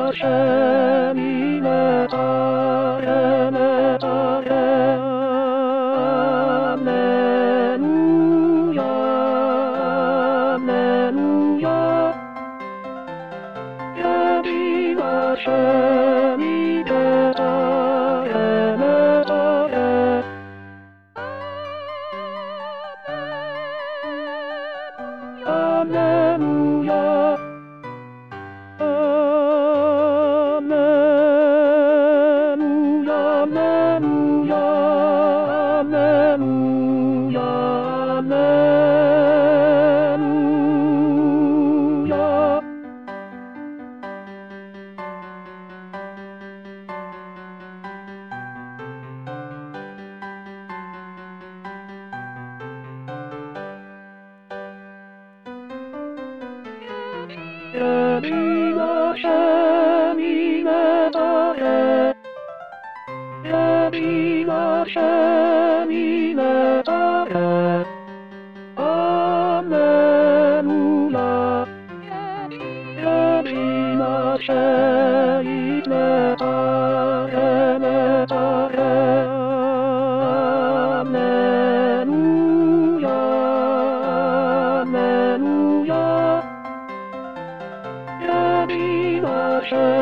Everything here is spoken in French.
Hashem imetayem etayem. Alleluia, Yedim Hashem imetayem etayem. Alleluia, Alleluia, Alleluia, Alleluia, Alleluia. Yedim Hashem imetayem, Yedim Hashem imetayem. Alleluia, Yedim Hashem imetayem etayem. Alleluia, Alleluia, Yedim Hashem